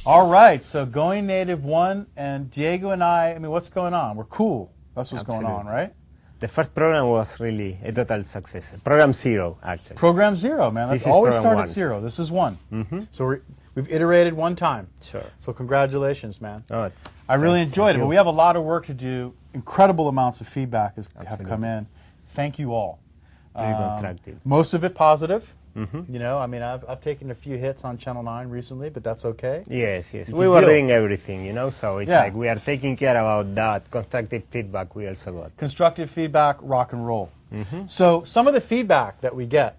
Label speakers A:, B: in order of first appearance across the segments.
A: All right, so Going Native 1, and Diego and I mean, what's going on? We're cool. That's what's going on, right?
B: The first program was really a total success. Program 0, actually.
A: Program 0, man. That's always start at 0. This is 1. So we've iterated one time.
B: Sure.
A: So congratulations, man.
B: Oh,
A: I really enjoyed it, but we have a lot of work to do. Incredible amounts of feedback have come in. Thank you all.
B: Very constructive.
A: Most of it positive. You know, I mean, I've taken a few hits on Channel 9 recently, but that's okay.
B: Yes. We were doing everything, you know, so it's like we are taking care about that. Constructive feedback we also got.
A: Constructive feedback, rock and roll. So some of the feedback that we get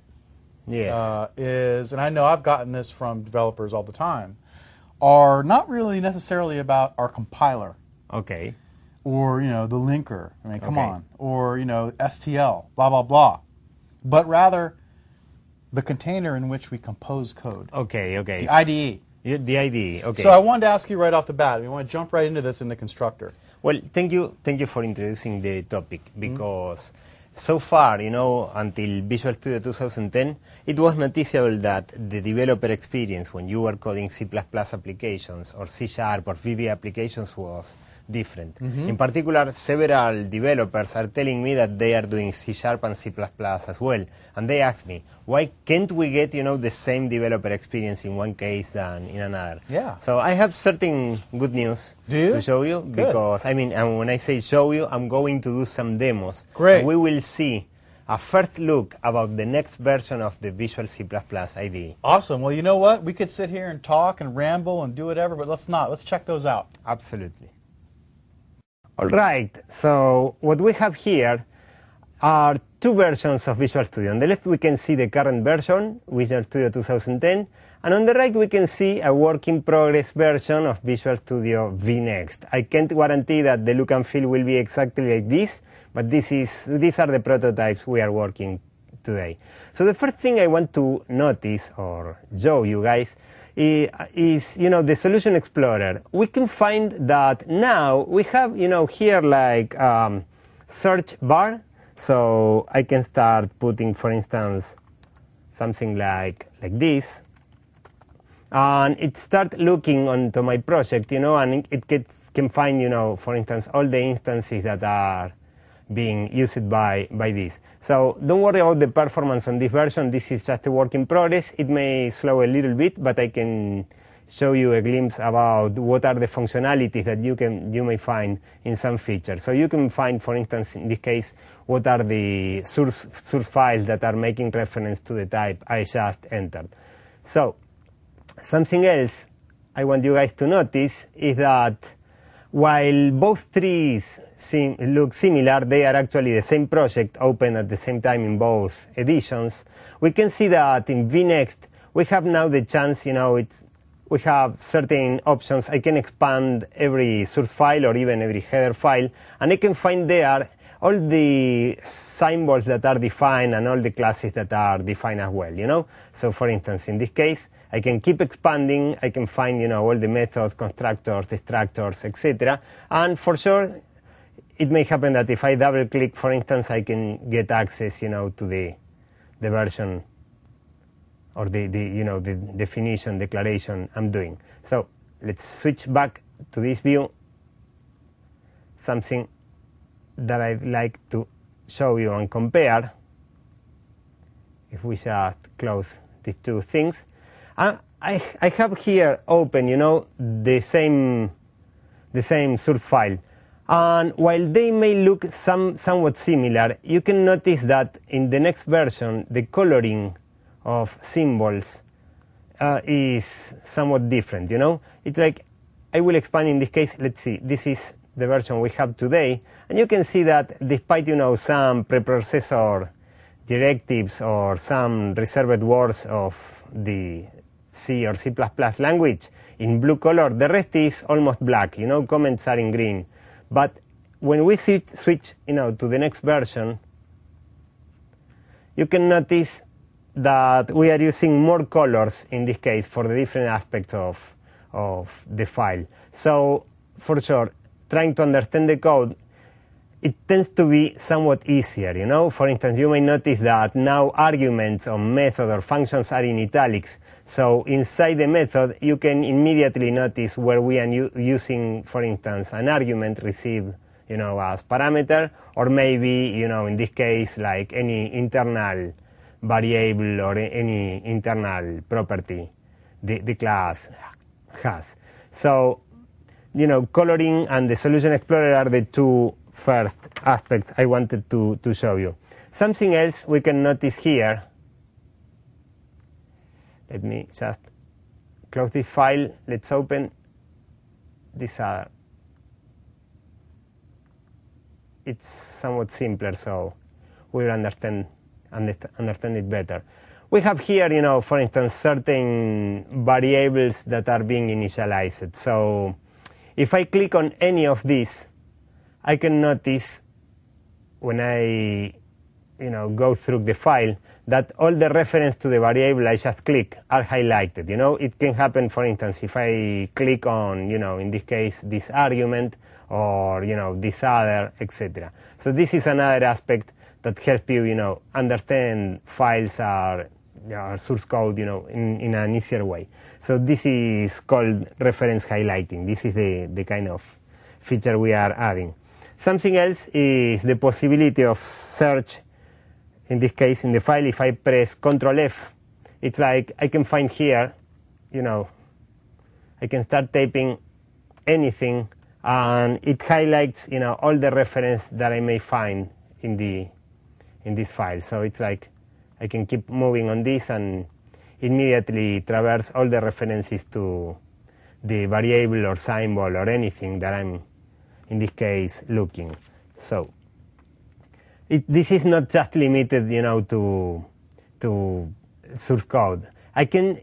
A: is, and I know I've gotten this from developers all the time, are not really necessarily about our compiler.
B: Okay.
A: Or, you know, the linker. I mean, come on. Or, you know, STL, blah, blah, blah. But rather the container in which we compose code.
B: Okay.
A: The IDE.
B: The IDE, okay.
A: So I wanted to ask you right off the bat, we want to jump right into this in the constructor.
B: Well, thank you for introducing the topic, because so far, you know, until Visual Studio 2010, it was noticeable that the developer experience when you were coding C++ applications or C# or VB applications was different. In particular, several developers are telling me that they are doing C# and C++ as well. And they ask me, why can't we get, you know, the same developer experience in one case than in another?
A: Yeah.
B: So I have certain good news to show you.
A: Good.
B: Because, I mean, and when I say show you, I'm going to do some demos.
A: Great.
B: And we will see a first look about the next version of the Visual C++ IDE.
A: Awesome. Well, you know what? We could sit here and talk and ramble and do whatever, but let's not. Let's check those out.
B: Absolutely. All right, so what we have here are two versions of Visual Studio. On the left we can see the current version, Visual Studio 2010, and on the right we can see a work-in-progress version of Visual Studio VNext. I can't guarantee that the look and feel will be exactly like this, but these are the prototypes we are working today. So the first thing I want to notice or show you guys is, you know, the Solution Explorer. We can find that now we have, you know, here like search bar. So I can start putting, for instance, something like this. And it start looking onto my project, you know, and it can find, you know, for instance, all the instances that are being used by this. So don't worry about the performance on this version. This is just a work in progress. It may slow a little bit, but I can show you a glimpse about what are the functionalities that you may find in some features. So you can find, for instance, in this case, what are the source files that are making reference to the type I just entered. So something else I want you guys to notice is that while both trees look similar, they are actually the same project open at the same time in both editions. We can see that in VNext we have now the chance, you know, we have certain options. I can expand every source file or even every header file, and I can find there all the symbols that are defined and all the classes that are defined as well, you know. So for instance, in this case, I can keep expanding. I can find, you know, all the methods, constructors, destructors, etc. And for sure, it may happen that if I double click, for instance, I can get access, you know, to the version or the definition, declaration I'm doing. So let's switch back to this view. Something that I'd like to show you and compare. If we just close these two things, I have here open, you know, the same source file. And while they may look somewhat similar, you can notice that in the next version, the coloring of symbols is somewhat different, you know. It's like, I will expand in this case. Let's see, this is the version we have today. And you can see that despite, you know, some preprocessor directives or some reserved words of the C or C++ language in blue color, the rest is almost black, you know, comments are in green. But when we switch, you know, to the next version, you can notice that we are using more colors in this case for the different aspects of the file. So for sure, trying to understand the code, it tends to be somewhat easier, you know. For instance, you may notice that now arguments on method or functions are in italics. So inside the method, you can immediately notice where we are using, for instance, an argument received, you know, as parameter, or maybe, you know, in this case, like any internal variable or any internal property the class has. So, you know, coloring and the solution explorer are the two first aspects I wanted to show you. Something else we can notice here. Let me just close this file. Let's open this other. It's somewhat simpler, so we'll understand it better. We have here, you know, for instance, certain variables that are being initialized. So if I click on any of these, I can notice when I, you know, go through the file that all the reference to the variable I just click are highlighted. You know, it can happen, for instance, if I click on, you know, in this case, this argument, or, you know, this other, etc. So this is another aspect that helps you, you know, understand files or source code, you know, in an easier way. So this is called reference highlighting. This is the kind of feature we are adding. Something else is the possibility of search. In this case, in the file, if I press Ctrl F, it's like I can find here, you know, I can start typing anything, and it highlights, you know, all the reference that I may find in this file. So it's like I can keep moving on this and immediately traverse all the references to the variable or symbol or anything that I'm, in this case, looking. So this is not just limited, you know, to source code. I can.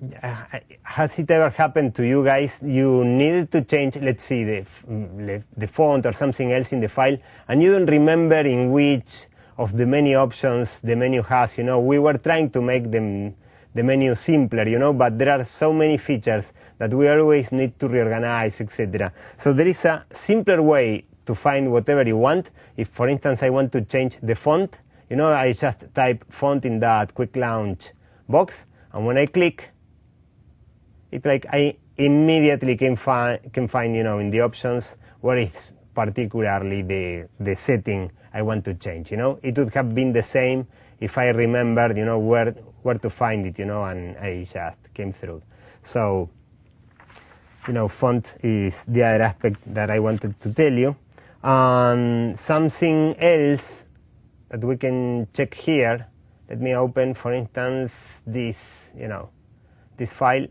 B: Has it ever happened to you guys? You needed to change, let's see, the font or something else in the file, and you don't remember in which of the many options the menu has. You know, we were trying to make the menu simpler, you know, but there are so many features that we always need to reorganize, etc. So there is a simpler way to find whatever you want. If, for instance, I want to change the font, you know, I just type font in that quick launch box, and when I click, it's like I immediately can find, you know, in the options where it's particularly the setting I want to change, you know. It would have been the same if I remembered, you know, where to find it, you know, and I just came through. So, you know, font is the other aspect that I wanted to tell you. And something else that we can check here, let me open, for instance, this, you know, this file.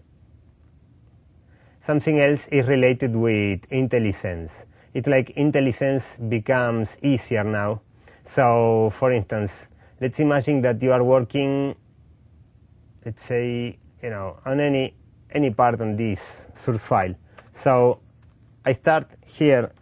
B: Something else is related with IntelliSense. It's like IntelliSense becomes easier now. So, for instance, let's imagine that you are working, let's say, you know, on any part on this source file. So I start here.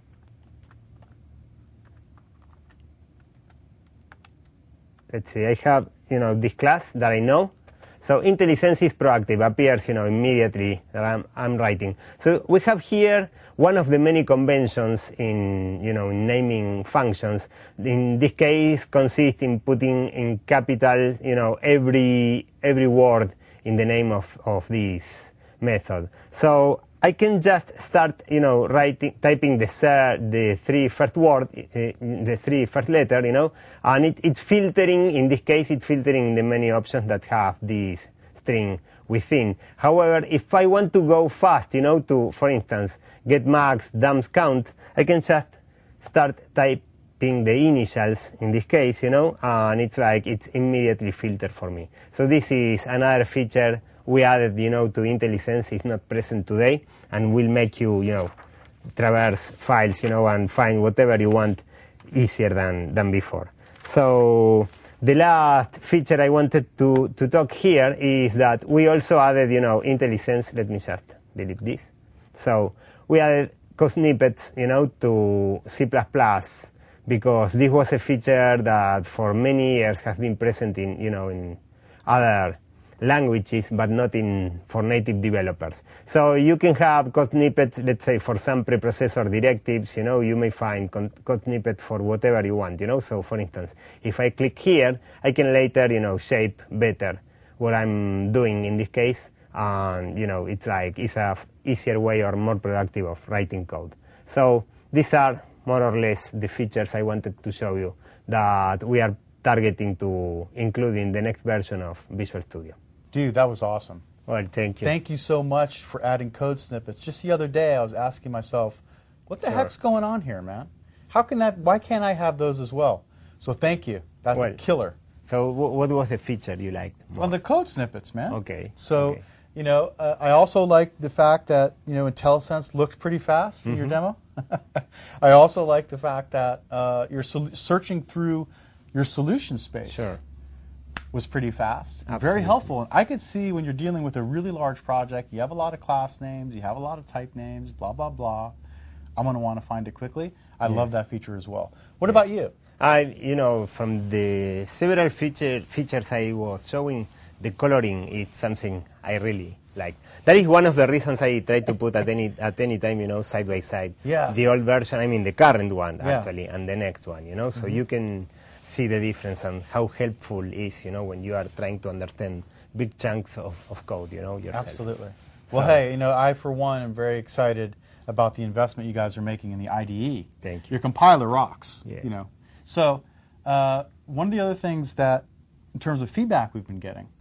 B: Let's see, I have, you know, this class that I know. So IntelliSense is proactive, appears, you know, immediately that I'm writing. So we have here one of the many conventions in, you know, in naming functions. In this case, consists in putting in capital, you know, every word in the name of this method. So I can just start, you know, typing the three first word, the three first letter, you know, and it's filtering. In this case, it's filtering in the many options that have this string within. However, if I want to go fast, you know, to, for instance, get max, dumps, count, I can just start typing the initials in this case, you know, and it's like it's immediately filtered for me. So this is another feature we added, you know, to IntelliSense. It's not present today, and will make you, you know, traverse files, you know, and find whatever you want easier than before. So the last feature I wanted to talk here is that we also added, you know, IntelliSense. Let me just delete this. So we added code snippets, you know, to C++, because this was a feature that for many years has been present in, you know, in other languages, but not for native developers. So you can have code snippets, let's say, for some preprocessor directives. You may find code snippet for whatever you want. So for instance, if I click here, I can later, shape better what I'm doing in this case. And it's a easier way or more productive of writing code. So these are more or less the features I wanted to show you that we are targeting to include in the next version of Visual Studio.
A: Dude, that was awesome.
B: Well, thank you.
A: Thank you so much for adding code snippets. Just the other day, I was asking myself, what the heck's going on here, man? Why can't I have those as well? So thank you. That's a killer.
B: So what was the feature you liked more?
A: Well, the code snippets, man.
B: Okay.
A: So, I also liked the fact that, IntelliSense looked pretty fast in your demo. I also like the fact that you're searching through your solution space was pretty fast. Very helpful. And I could see when you're dealing with a really large project, you have a lot of class names, you have a lot of type names, blah, blah, blah. I'm going to want to find it quickly. I love that feature as well. What about you?
B: From the several features I was showing, the coloring is something I really like. That is one of the reasons I try to put at any time, side by side.
A: Yes.
B: The old version, the current one actually, and the next one, so you can see the difference and how helpful it is, when you are trying to understand big chunks of code, yourself.
A: Absolutely. Well, hey, I for one am very excited about the investment you guys are making in the IDE.
B: Thank you.
A: Your compiler rocks.
B: Yeah.
A: So one of the other things that, in terms of feedback we've been getting,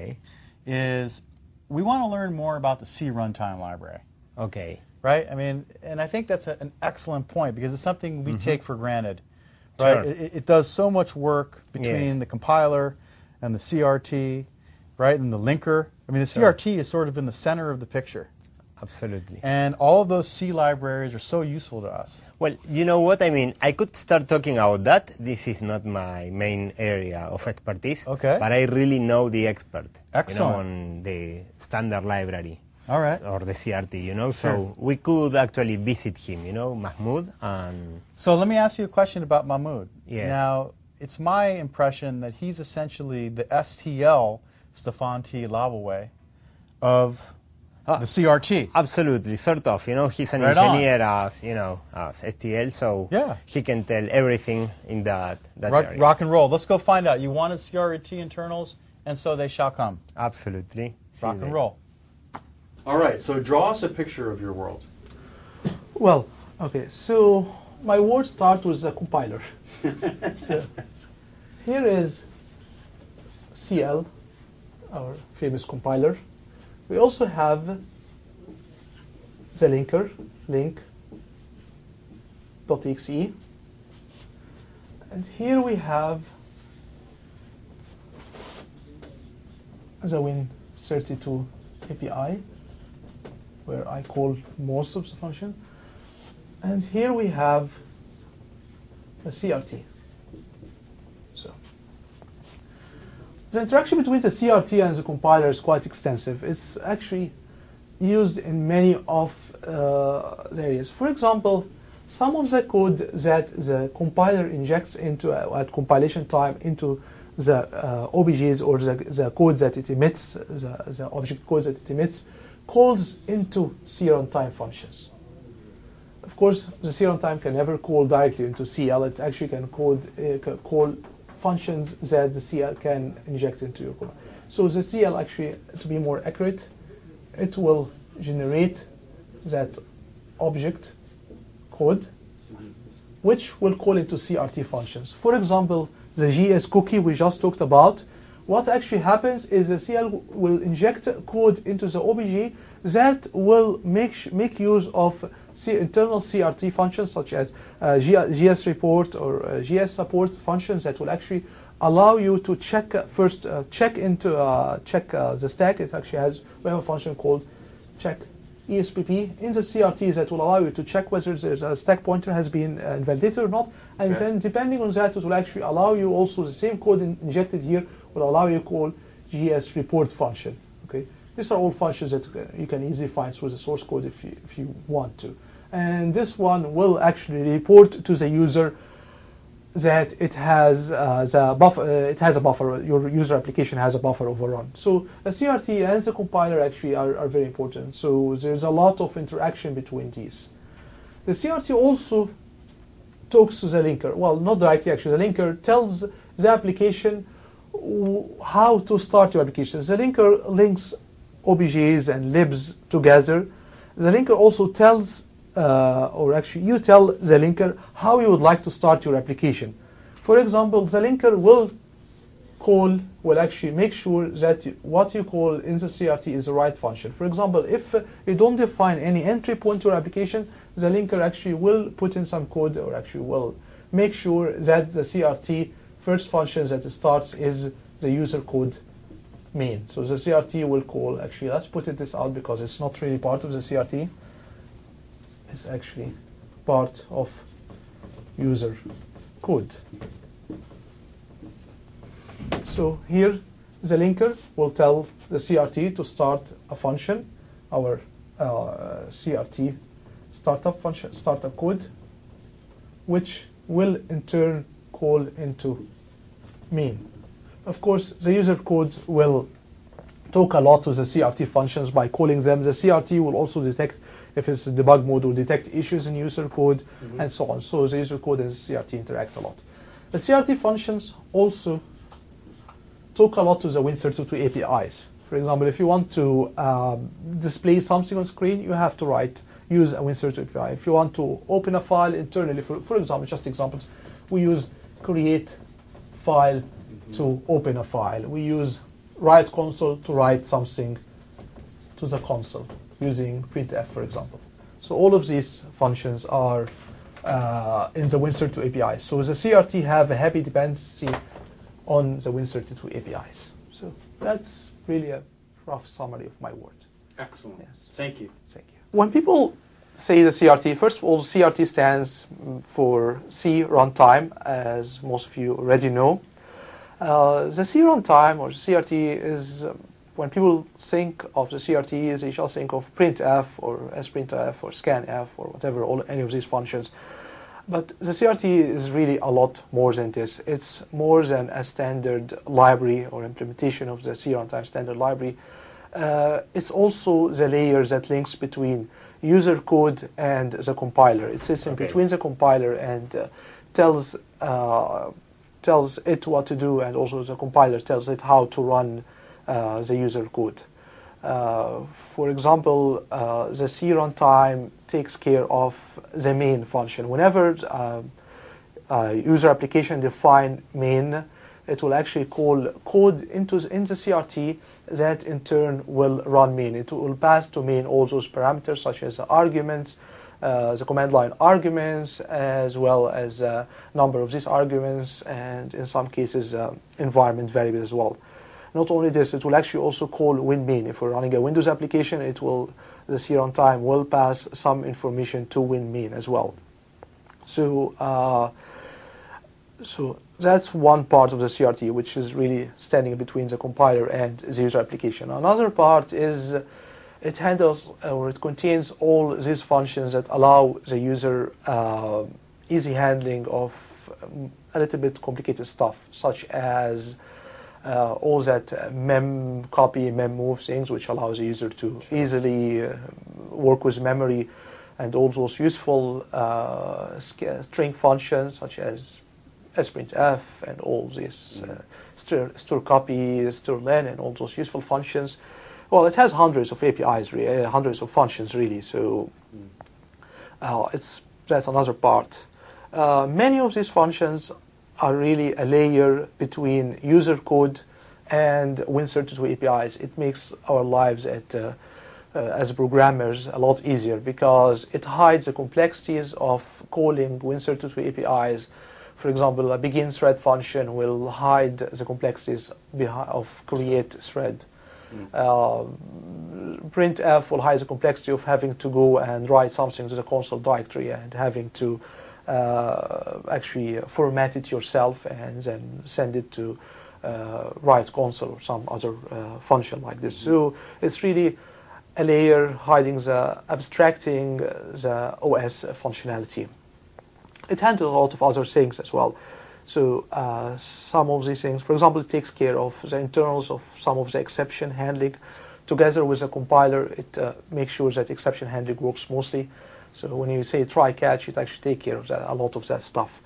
A: is we want to learn more about the C runtime library.
B: Okay.
A: Right? And I think that's an excellent point because it's something we take for granted. Right?
B: Sure.
A: It does so much work between the compiler and the CRT, right, and the linker. The CRT is sort of in the center of the picture.
B: Absolutely.
A: And all of those C libraries are so useful to us.
B: Well, you know what? I could start talking about that. This is not my main area of expertise.
A: Okay.
B: But I really know the expert.
A: Excellent.
B: On the standard library.
A: All right.
B: Or the CRT, So we could actually visit him, Mahmoud. And
A: so let me ask you a question about Mahmoud.
B: Yes.
A: Now, it's my impression that he's essentially the STL, Stefan T. Lavaway, of the CRT.
B: Absolutely, sort of. He's an
A: Right
B: engineer as STL, so he can tell everything in that area.
A: Rock and roll. Let's go find out. You wanted CRT internals, and so they shall come.
B: Absolutely.
A: Rock and roll. All right, so draw us a picture of your world.
C: Well, okay, so my world starts with a compiler. So here is CL, our famous compiler. We also have the linker, link.exe. And here we have the Win32 API, where I call most of the function. And here we have the CRT. So the interaction between the CRT and the compiler is quite extensive. It's actually used in many of the areas. For example, some of the code that the compiler injects into at compilation time into the OBJs or the code that it emits, the object code that it emits, calls into C runtime functions. Of course, the C runtime can never call directly into CL. It actually can call functions that the CL can inject into your code. So the CL actually, to be more accurate, it will generate that object code, which will call into CRT functions. For example, the GS cookie we just talked about, what actually happens is the CL will inject code into the OBJ that will make use of internal CRT functions such as GS report or GS support functions that will actually allow you to check check the stack. It actually we have a function called check ESPP in the CRT that will allow you to check whether there's a stack pointer has been invalidated or not, and then depending on that, it will actually allow you also the same code injected here will allow you to call GS report function. Okay, these are all functions that you can easily find through the source code if you want to, and this one will actually report to the user that it has the buffer. It has a buffer. Your user application has a buffer overrun. So the CRT and the compiler actually are very important. So there's a lot of interaction between these. The CRT also talks to the linker. Well, not directly actually. The linker tells the application how to start your application. The linker links OBJs and libs together. The linker also tells, or actually you tell the linker how you would like to start your application. For example, the linker will actually make sure that what you call in the CRT is the right function. For example, if you don't define any entry point to your application, the linker actually will put in some code, or actually will make sure that the CRT first function that it starts is the user code main. So the CRT will call, actually let's put this out because it's not really part of the CRT. It's actually part of user code. So here the linker will tell the CRT to start a function, our CRT startup function, startup code, which will in turn call into main. Of course, the user code will talk a lot to the CRT functions by calling them. The CRT will also detect, if it's debug mode, will detect issues in user code and so on. So the user code and the CRT interact a lot. The CRT functions also talk a lot to the Win32 APIs. For example, if you want to display something on screen, you have to use a Win32 API. If you want to open a file internally, for example, just examples, we use create file to open a file. We use write console to write something to the console using printf, for example. So all of these functions are in the Win32 API. So the CRT have a heavy dependency on the Win32 APIs. So that's really a rough summary of my work.
A: Excellent.
C: Yes.
A: Thank you.
C: Thank you. When people say the CRT, first of all, CRT stands for C runtime, as most of you already know. The C runtime, or CRT, is when people think of the CRT, they shall think of printf or sprintf or scanf or whatever, any of these functions. But the CRT is really a lot more than this. It's more than a standard library or implementation of the C runtime standard library. It's also the layer that links between user code and the compiler. It sits in between the compiler and tells it what to do, and also the compiler tells it how to run the user code. For example, the C runtime takes care of the main function. Whenever user application define main, it will actually call code in the CRT that in turn will run main. It will pass to main all those parameters such as the arguments, the command line arguments, as well as number of these arguments, and in some cases environment variable as well. Not only this, it will actually also call winmain. If we're running a Windows application, the C runtime will pass some information to winmain as well. So that's one part of the CRT, which is really standing between the compiler and the user application. Another part is it handles, or it contains all these functions that allow the user easy handling of a little bit complicated stuff, such as all that mem copy, mem move things, which allows the user to easily work with memory, and all those useful string functions such as sprintf and all these store copy, store len, and all those useful functions. Well, it has hundreds of APIs, hundreds of functions really. So that's another part. Many of these functions are really a layer between user code and Win32 APIs. It makes our lives as programmers a lot easier because it hides the complexities of calling Win32 APIs. For example, a begin thread function will hide the complexities of create thread. Printf will hide the complexity of having to go and write something to the console directory and having to actually format it yourself and then send it to write console or some other function like this. So it's really a layer hiding abstracting the OS functionality. It handles a lot of other things as well. So some of these things, for example, it takes care of the internals of some of the exception handling. Together with the compiler, it makes sure that exception handling works smoothly. So when you say try catch, it actually takes care of that, a lot of that stuff.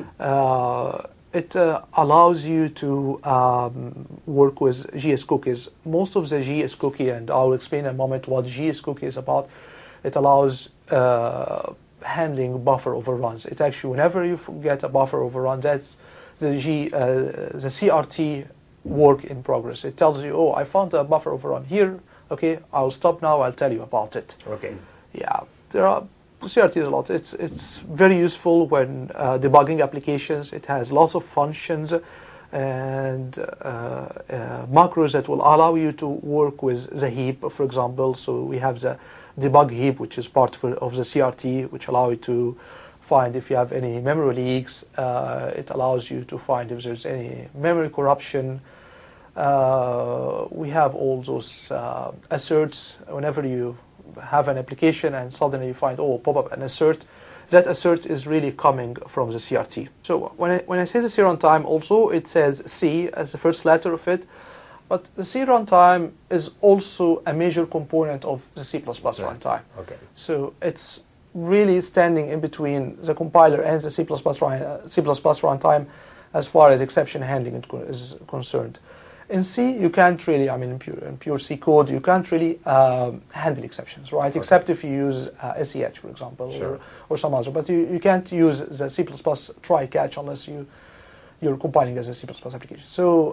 C: It allows you to work with GS cookies. Most of the GS cookie, and I'll explain in a moment what GS cookie is about, it allows handling buffer overruns. It actually, whenever you get a buffer overrun, that's the CRT work in progress. It tells you, oh, I found a buffer overrun here. Okay, I'll stop now. I'll tell you about it.
B: Okay.
C: Yeah, there are CRT is a lot. It's very useful when debugging applications. It has lots of functions and macros that will allow you to work with the heap, for example. So we have the debug heap, which is part of the CRT, which allow you to find if you have any memory leaks. It allows you to find if there's any memory corruption. We have all those asserts whenever you have an application and suddenly you find, oh, pop up an assert. That assert is really coming from the CRT. So when I say the C runtime, also it says C as the first letter of it, but the C runtime is also a major component of the C++ runtime.
B: Okay.
C: So it's really standing in between the compiler and the C++ runtime as far as exception handling is concerned. In C, you can't really, I mean, in pure C code, you can't really handle exceptions, right? Okay. Except if you use SEH, for example, sure, or some other. But you can't use the C++ try catch unless you're compiling as a C++ application. So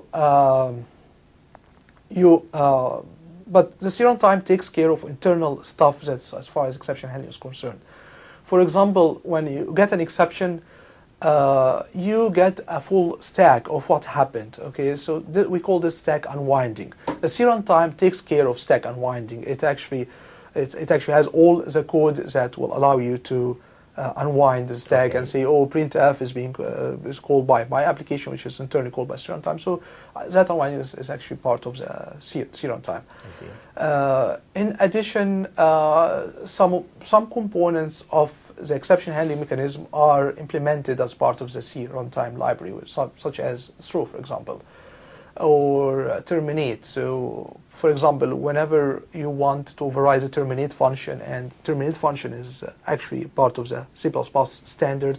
C: but the C runtime takes care of internal stuff that's as far as exception handling is concerned. For example, when you get an exception, you get a full stack of what happened. Okay, so we call this stack unwinding. The C runtime takes care of stack unwinding. It actually has all the code that will allow you to unwind the stack, okay, and say, oh, printf is called by my application, which is internally called by C runtime. So that unwinding is actually part of the C runtime.
B: I see.
C: In addition, some components of the exception handling mechanism are implemented as part of the C runtime library, such as throw, for example, or terminate. So, for example, whenever you want to override the terminate function, and terminate function is actually part of the C++ standard,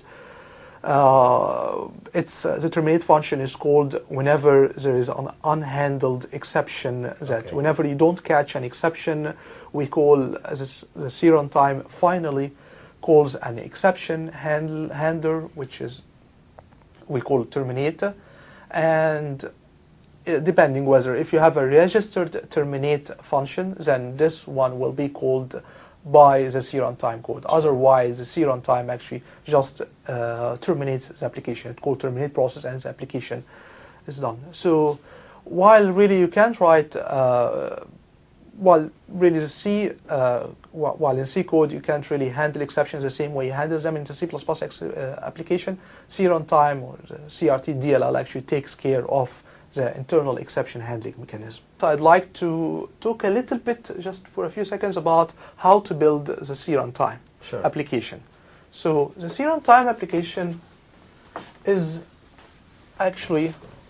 C: the terminate function is called whenever there is an unhandled exception. That okay, whenever you don't catch an exception, we call the C runtime finally calls an exception handler, which is we call terminate, and depending whether if you have a registered terminate function, then this one will be called by the C runtime code. Otherwise, the C runtime actually just terminates the application. It's called terminate process, and the application is done. So while really you can't write, while really the C, while in C code you can't really handle exceptions the same way you handle them in the C++ application, C runtime or the CRT DLL actually takes care of the internal exception handling mechanism. So I'd like to talk a little bit, just for a few seconds, about how to build the C runtime application. So the C runtime application is actually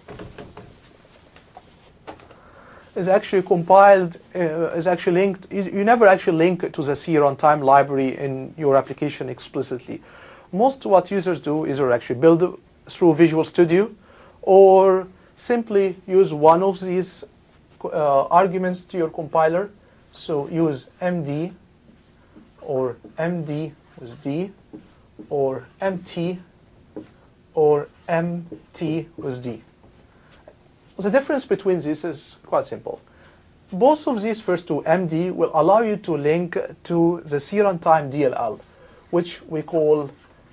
C: compiled, is actually linked. You never actually link to the C runtime library in your application explicitly. Most what users do is actually build through Visual Studio, or simply use one of these arguments to your compiler. So use MD, or MD with D, or MT, or MT with D. The difference between these is quite simple. Both of these first two, MD, will allow you to link to the C runtime DLL, which we call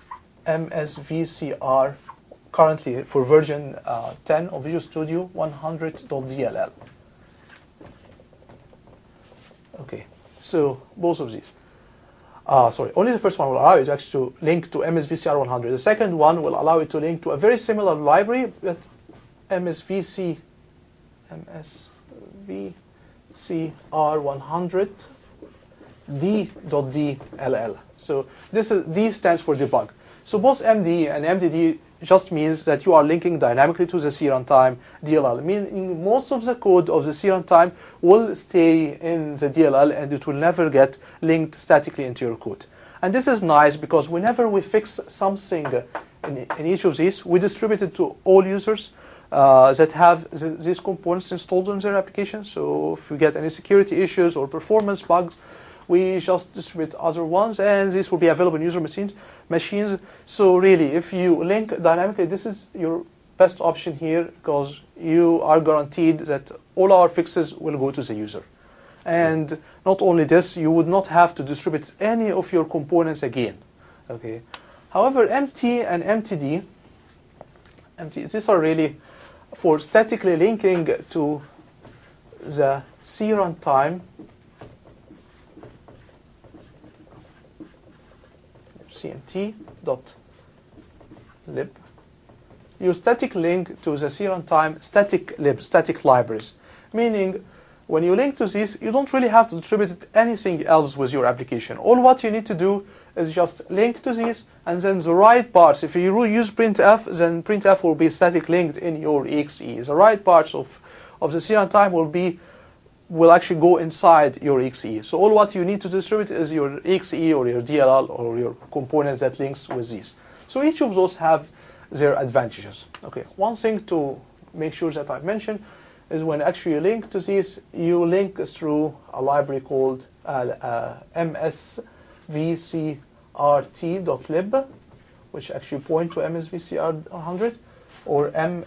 C: MSVCR, currently for version 10 of Visual Studio 100.dll. Okay, so both of these. Only the first one will allow you to actually link to MSVCR 100. The second one will allow you to link to a very similar library, that MSVCR 100 D.dll. So this is D stands for debug. So both MD and MDD just means that you are linking dynamically to the C runtime DLL, meaning most of the code of the C runtime will stay in the DLL and it will never get linked statically into your code. And this is nice because whenever we fix something in each of these, we distribute it to all users that have these components installed in their application. So if we get any security issues or performance bugs, we just distribute other ones, and this will be available in user machines. So really, if you link dynamically, this is your best option here because you are guaranteed that all our fixes will go to the user. And not only this, you would not have to distribute any of your components again. Okay. However, MT and MTD, these are really for statically linking to the C runtime. CMT.lib. You static link to the C runtime static lib, static libraries. Meaning, when you link to these, you don't really have to distribute anything else with your application. All what you need to do is just link to these, and then the right parts, if you use printf, then printf will be static linked in your exe. The right parts of the C runtime will actually go inside your exe. So all what you need to distribute is your exe or your DLL or your component that links with these. So each of those have their advantages. Okay, one thing to make sure that I've mentioned is when actually you link to these, you link through a library called msvcrt.lib, which actually point to msvcr100, or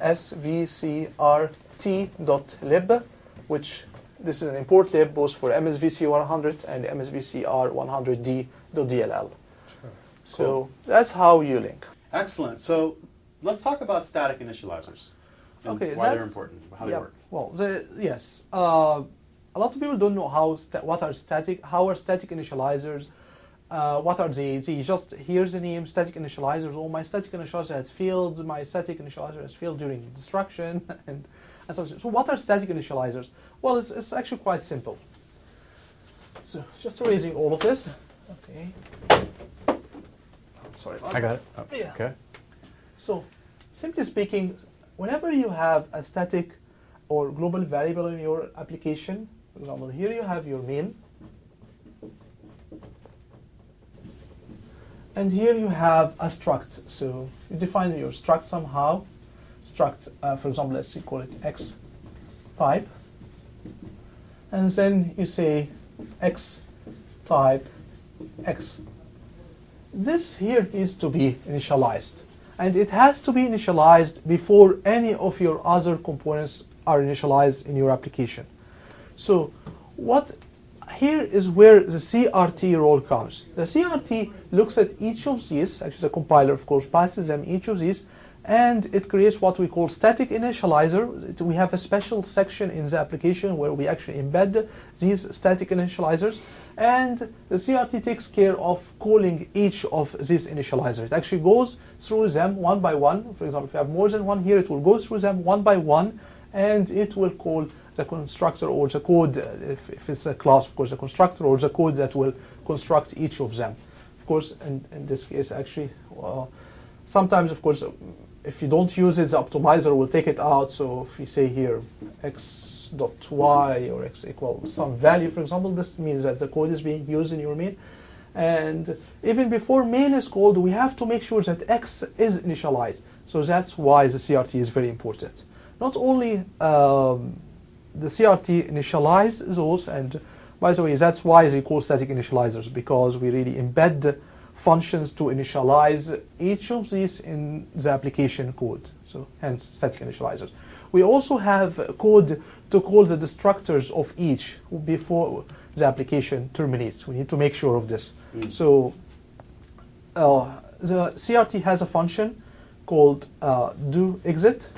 C: msvcrt.lib, which this is an import lib both for MSVC100 and MSVCR100D.dll.
A: Sure.
C: So
A: Cool.
C: that's how you link.
A: Excellent. So let's talk about static initializers and why they're important, how they work.
C: Well, yes. A lot of people don't know how are static initializers. What are they? Just here's the name, static initializers. Oh, my static initializer has failed. My static initializer has failed during destruction, and so what are static initializers? Well, it's actually quite simple. So just erasing all of this. Okay. Sorry about
A: I got it. Oh,
C: yeah.
A: Okay.
C: So, simply speaking, whenever you have a static or global variable in your application, for example, here you have your main, and here you have a struct. So you define your struct somehow. Struct, for example, let's call it x type, and then you say x type x. This here needs to be initialized, and it has to be initialized before any of your other components are initialized in your application. So here is where the CRT role comes. The CRT looks at each of these, actually the compiler of course passes them each of these, and it creates what we call static initializer. We have a special section in the application where we actually embed these static initializers, and the CRT takes care of calling each of these initializers. It actually goes through them one by one. For example, if you have more than one here, it will go through them one by one, and it will call the constructor or the code, if it's a class, of course, the constructor or the code that will construct each of them. Of course, in this case, actually, sometimes, of course, if you don't use it, the optimizer will take it out. So if you say here x.y or x equals some value, for example, this means that the code is being used in your main. And even before main is called, we have to make sure that x is initialized. So that's why the CRT is very important. Not only the CRT initialize those, and by the way, that's why they call static initializers, because we really embed functions to initialize each of these in the application code. So hence static initializers. We also have code to call the destructors of each before the application terminates. We need to make sure of this. So the CRT has a function called doExit.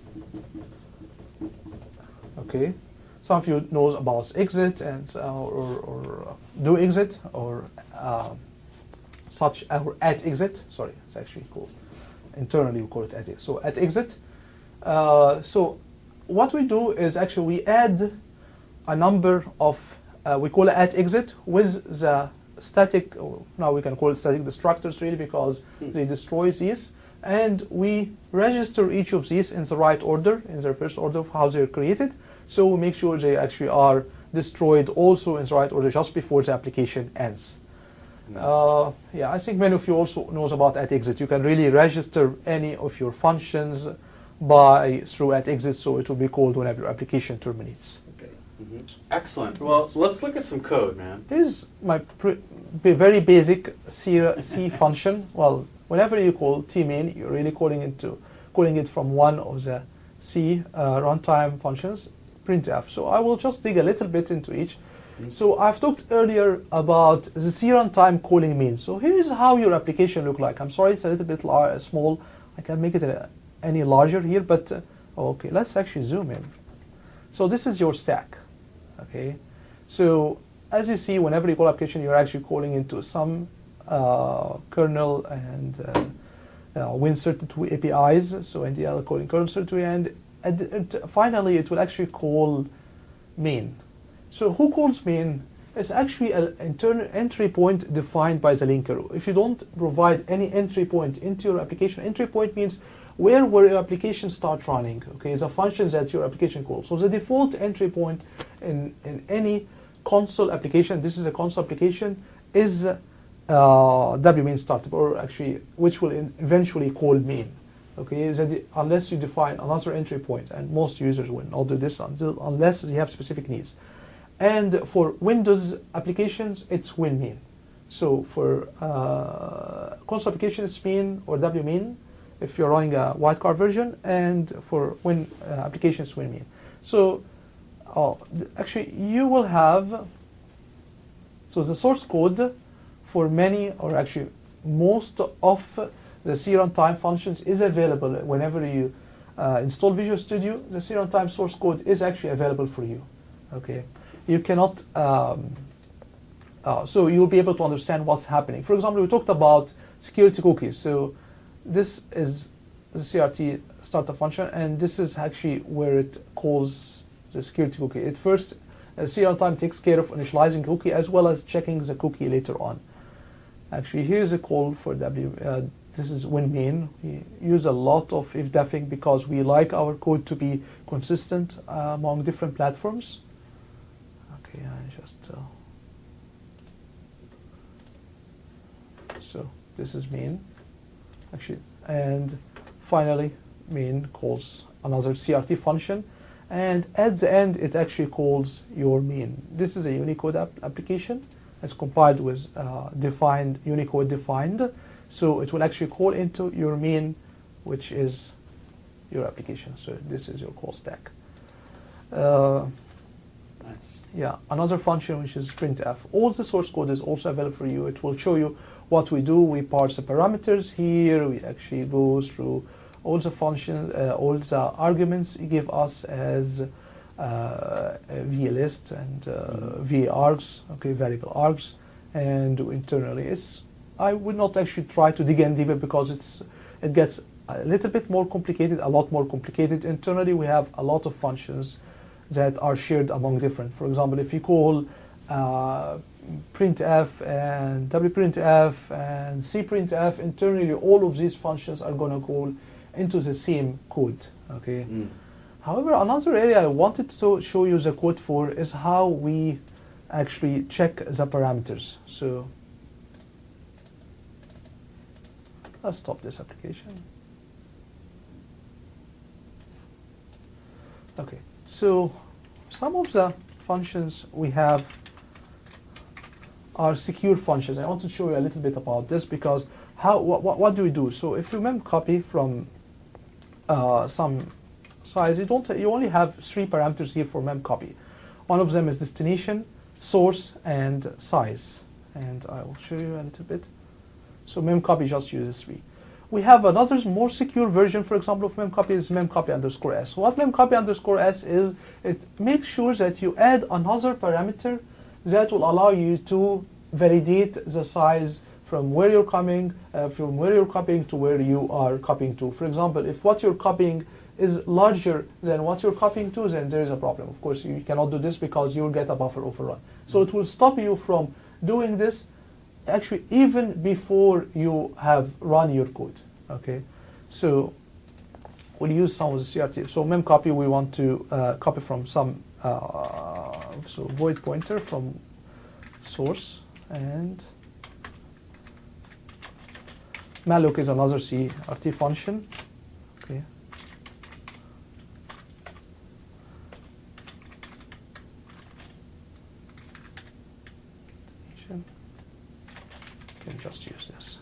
C: Okay, some of you know about exit and or doExit or such or @exit. Sorry, it's actually called internally we call it @exit. So @exit. So what we do is actually we add a number of we call it @exit with the static, or now we can call it static destructors really, because they destroy these. And we register each of these in the right order, in their first order of how they're created. So we make sure they actually are destroyed also in the right order just before the application ends. Yeah, I think many of you also knows about @exit. You can really register any of your functions through @exit, so it will be called whenever your application terminates.
A: Okay. Excellent. Well, let's look at some code, man.
C: Here's my very basic C function. Well, whenever you call tmain, you're really calling it from one of the C runtime functions, printf. So I will just dig a little bit into each. So I've talked earlier about the C runtime calling main. So here is how your application look like. I'm sorry, it's a little bit small. I can make it any larger here, but okay, let's actually zoom in. So this is your stack. Okay, so as you see, whenever you call application, you're actually calling into some kernel and Win32 APIs. So NDL calling kernel32, and finally it will actually call main. So who calls main? It's actually an entry point defined by the linker. If you don't provide any entry point into your application, entry point means where will your application start running, okay, the functions that your application calls. So the default entry point in any console application, this is a console application, is wmain startup, or actually which will eventually call main. Okay, unless you define another entry point, and most users will not do this unless they have specific needs. And for Windows applications, it's winmain. So for console applications, it's main or wmain if you're running a wildcard version, and for Win applications, winmain. So actually, you will have the source code for many, or actually most of the C runtime functions is available whenever you install Visual Studio. The C runtime source code is actually available for you. Okay. You cannot, so you'll be able to understand what's happening. For example, we talked about security cookies. So this is the CRT startup function, and this is actually where it calls the security cookie. It first, C runtime takes care of initializing cookie as well as checking the cookie later on. Actually, here's a call for this is winmain. We use a lot of if-defing because we like our code to be consistent among different platforms. Okay, I just so this is main, actually, and finally main calls another CRT function, and at the end it actually calls your main. This is a Unicode application. It's compiled with defined Unicode defined, so it will actually call into your main, which is your application. So this is your call stack.
A: Nice.
C: Yeah, another function which is printf. All the source code is also available for you. It will show you what we do. We parse the parameters here. We actually go through all the functions, all the arguments you give us as VList and vargs, okay, variable args, and internally I would not actually try to dig in deeper because it gets a little bit more complicated, a lot more complicated. Internally, we have a lot of functions that are shared among different. For example, if you call printf and wprintf and cprintf, internally all of these functions are going to call into the same code. Okay. However, another area I wanted to show you the code for is how we actually check the parameters. So let's stop this application. Okay. So some of the functions we have are secure functions. I want to show you a little bit about this because what do we do? So if you memcopy from some size, you only have 3 parameters here for memcopy. One of them is destination, source, and size. And I will show you a little bit. So memcopy just uses 3. We have another more secure version, for example, of memcopy is memcopy_s. What memcopy_s is, it makes sure that you add another parameter that will allow you to validate the size from where you're coming, from where you're copying to where you are copying to. For example, if what you're copying is larger than what you're copying to, then there is a problem. Of course, you cannot do this because you'll get a buffer overrun. So it will stop you from doing this actually even before you have run your code. Okay, so we'll use some of the CRT. So memcopy, we want to copy from some so void pointer from source, and malloc is another CRT function. Okay. Can just use this.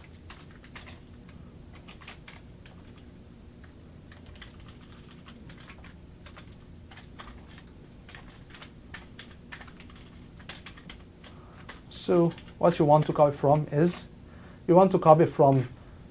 C: So what you want to copy from is, you want to copy from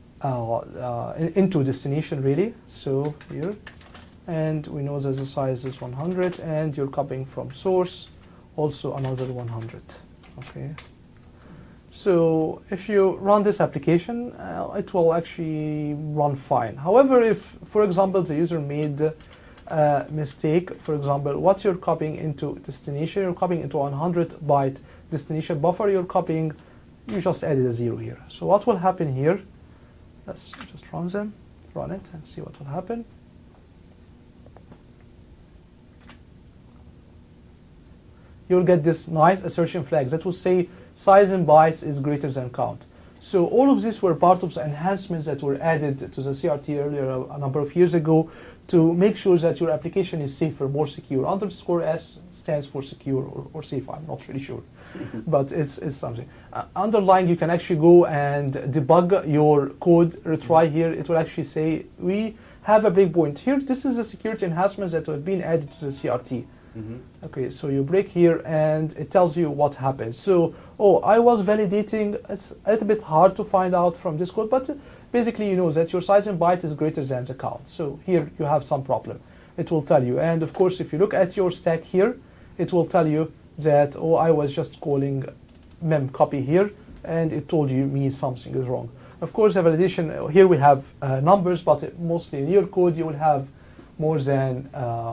C: into destination really. So here, and we know that the size is 100, and you're copying from source, also another 100. Okay. So if you run this application, it will actually run fine. However, if, for example, the user made a mistake, for example, what you're copying into destination, you're copying into 100 byte destination buffer, you just added a 0 here. So what will happen here, let's just run it and see what will happen. You'll get this nice assertion flag that will say size in bytes is greater than count. So all of these were part of the enhancements that were added to the CRT earlier a number of years ago to make sure that your application is safer, more secure. Underscore S stands for secure or safe, I'm not really sure. But it's something. Underlying, you can actually go and debug your code, retry here. It will actually say, we have a breakpoint here. This is the security enhancements that have been added to the CRT. Mm-hmm. Okay, so you break here and it tells you what happened. So, I was validating. It's a little bit hard to find out from this code, but basically you know that your size in byte is greater than the count. So here you have some problem. It will tell you. And of course, if you look at your stack here, it will tell you that, I was just calling memcopy here, and it told me something is wrong. Of course, the validation, here we have numbers, but mostly in your code you will have more than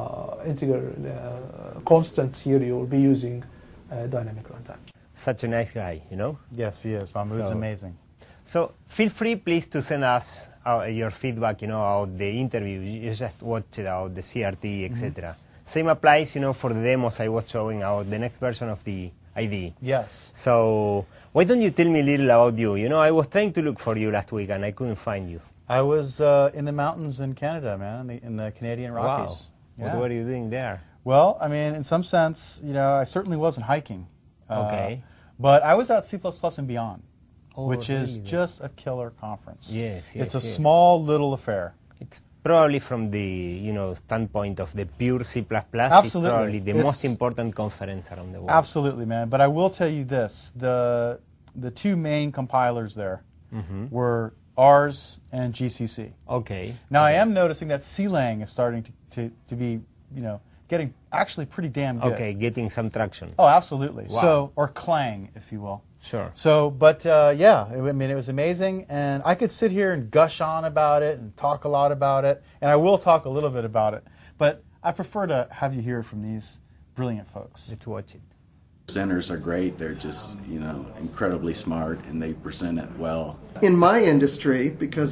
C: integer constants. Here you will be using dynamic runtime.
B: Such a nice guy, you know?
A: Yes, he is. Mahmoud's amazing.
B: So feel free, please, to send us your feedback, about the interview you just watched, about the CRT, etc. Same applies, for the demos I was showing about the next version of the IDE.
A: Yes.
B: So why don't you tell me a little about you? I was trying to look for you last week and I couldn't find you.
A: I was in the mountains in Canada, man, in the Canadian Rockies.
B: Wow. Yeah. What were you doing there?
A: Well, I mean, in some sense, I certainly wasn't hiking.
B: Okay.
A: But I was at C++ and Beyond, which
B: really?
A: is just a killer conference.
B: Yes,
A: it's a small little affair.
B: It's probably from the standpoint of the pure C++,
A: Absolutely.
B: It's probably the most important conference around the world.
A: Absolutely, man. But I will tell you this, the two main compilers there were R's and GCC.
B: Okay.
A: Now I am noticing that CLang is starting to be, getting actually pretty damn good.
B: Okay, getting some traction.
A: Oh, absolutely.
B: Wow.
A: So, or Clang, if you will.
B: Sure.
A: So, but yeah, I mean, it was amazing, and I could sit here and gush on about it and talk a lot about it, and I will talk a little bit about it, but I prefer to have you hear from these brilliant folks.
B: Let's watch it.
D: Presenters are great. They're just, incredibly smart, and they present it well.
E: In my industry, because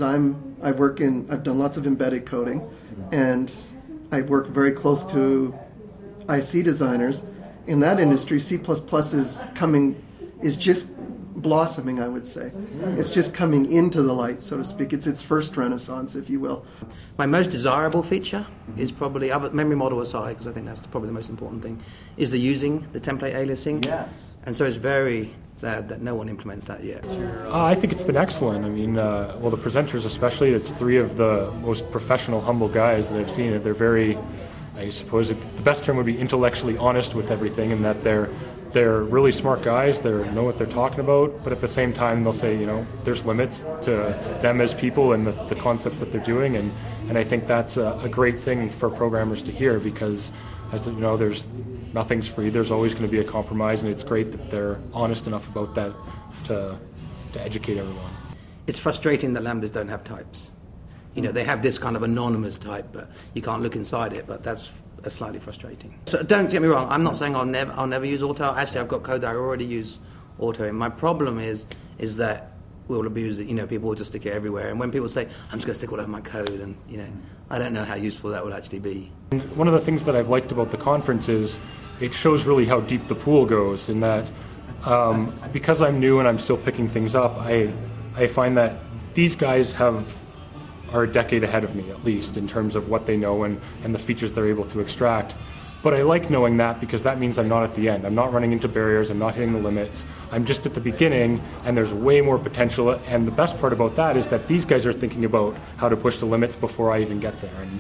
E: I've done lots of embedded coding, and I work very close to IC designers. In that industry, C++ is just blossoming, I would say. It's just coming into the light, so to speak. It's its first renaissance, if you will.
F: My most desirable feature is probably, memory model aside, because I think that's probably the most important thing, is using the template aliasing.
A: Yes.
F: And so it's very sad that no one implements that yet.
G: I think it's been excellent. I mean, the presenters especially, it's three of the most professional, humble guys that I've seen. They're very, I suppose the best term would be intellectually honest with everything, in that they're really smart guys. They know what they're talking about, but at the same time they'll say, there's limits to them as people and the concepts that they're doing, and I think that's a great thing for programmers to hear, because as there's nothing's free. There's always going to be a compromise, and it's great that they're honest enough about that to educate everyone.
F: It's frustrating that lambdas don't have types. They have this kind of anonymous type, but you can't look inside it, but that's slightly frustrating. So don't get me wrong, I'm not saying I'll never use auto. Actually, I've got code that I already use auto in. My problem is is that we'll abuse it. You know, people will just stick it everywhere. And when people say, I'm just going to stick all over my code, and, you know, I don't know how useful that will actually be.
G: One of the things that I've liked about the conference is it shows really how deep the pool goes, in that because I'm new and I'm still picking things up, I find that these guys are a decade ahead of me, at least, in terms of what they know and the features they're able to extract. But I like knowing that, because that means I'm not at the end. I'm not running into barriers, I'm not hitting the limits. I'm just at the beginning, and there's way more potential. And the best part about that is that these guys are thinking about how to push the limits before I even get there. And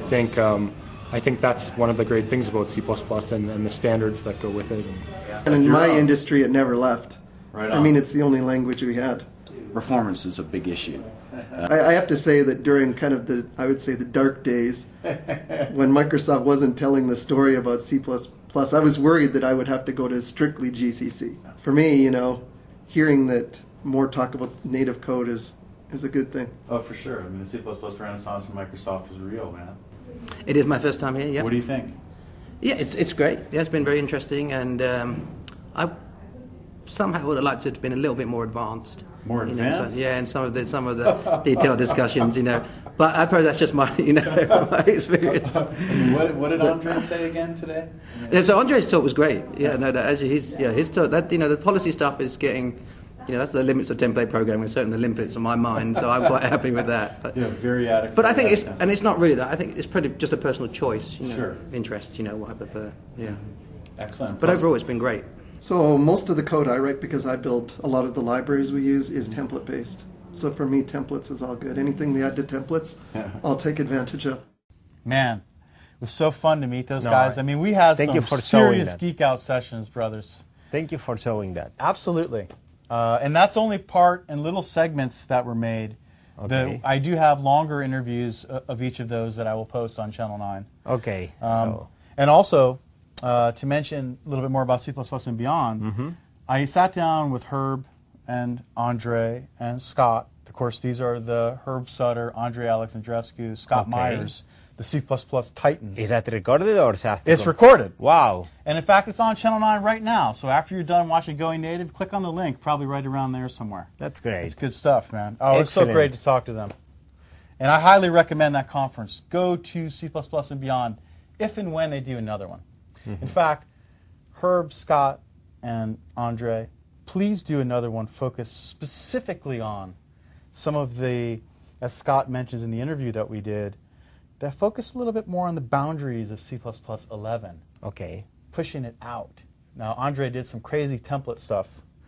G: I think that's one of the great things about C++ and the standards that go with it.
E: And in my industry, it never left.
D: Right
E: I mean, it's the only language we had.
D: Performance is a big issue.
E: I have to say that during kind of I would say the dark days, when Microsoft wasn't telling the story about C++, I was worried that I would have to go to strictly GCC. For me, you know, hearing that more talk about native code is a good thing.
A: Oh, for sure. I mean, the C++ renaissance in Microsoft was real, man.
F: It is my first time here, yeah.
A: What do you think?
F: Yeah, it's great. Yeah, it's been very interesting, and I somehow would have liked to have been a little bit more advanced.
A: More advanced?
F: Yeah, and some of the detailed discussions, you know. But I suppose that's just my, you know, my experience.
A: What did Andre say again today?
F: Yeah, so Andre's talk was great. Yeah, no, actually, his talk, that, you know, the policy stuff is getting, you know, that's the limits of template programming, certainly the limits of my mind. So I'm quite happy with that. But,
A: yeah, very adequate.
F: But I think it's not really that. I think it's pretty just a personal choice, you know,
A: sure.
F: Interest, you know, what I prefer. Yeah.
A: Excellent.
F: But overall, it's been great.
E: So most of the code I write, because I build a lot of the libraries we use, is template-based. So for me, templates is all good. Anything they add to templates, I'll take advantage of.
A: Man, it was so fun to meet those guys. I mean, we had some serious geek out sessions, brothers.
B: Thank you for showing that.
A: Absolutely. And that's only part and little segments that were made.
B: Okay.
A: I do have longer interviews of each of those that I will post on Channel 9.
B: Okay.
A: And also, to mention a little bit more about C++ and beyond, I sat down with Herb and Andre and Scott. Of course, these are the Herb Sutter, Andre Alexandrescu, Scott Myers, the C++ titans.
B: Is that recorded or
A: It's recorded.
B: Wow.
A: And in fact, it's on Channel 9 right now. So after you're done watching Going Native, click on the link, probably right around there somewhere.
B: That's great.
A: It's good stuff, man. Oh, it's so great to talk to them. And I highly recommend that conference. Go to C++ and beyond if and when they do another one. In fact, Herb, Scott, and Andre, please do another one focused specifically on some of the, as Scott mentions in the interview that we did, that focus a little bit more on the boundaries of C++ 11.
B: Okay.
A: Pushing it out. Now, Andre did some crazy template stuff,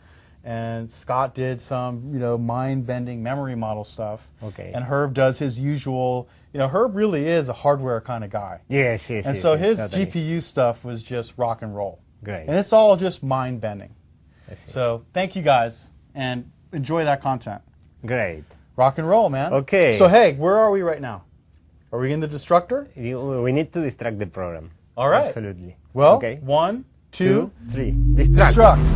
A: and Scott did some, you know, mind-bending memory model stuff.
B: Okay.
A: And Herb does his usual, you know, Herb really is a hardware kind of guy.
B: Yes, yes,
A: and
B: yes.
A: so
B: yes,
A: his
B: totally.
A: GPU stuff was just rock and roll.
B: Great.
A: And it's all just mind-bending. So thank you guys, and enjoy that content.
B: Great.
A: Rock and roll, man.
B: Okay.
A: So hey, where are we right now? Are we in the Destructor?
B: We need to distract the program.
A: All right.
B: Absolutely.
A: Well,
B: okay.
A: 1, 2,
B: 3. Distract.
A: Destruct.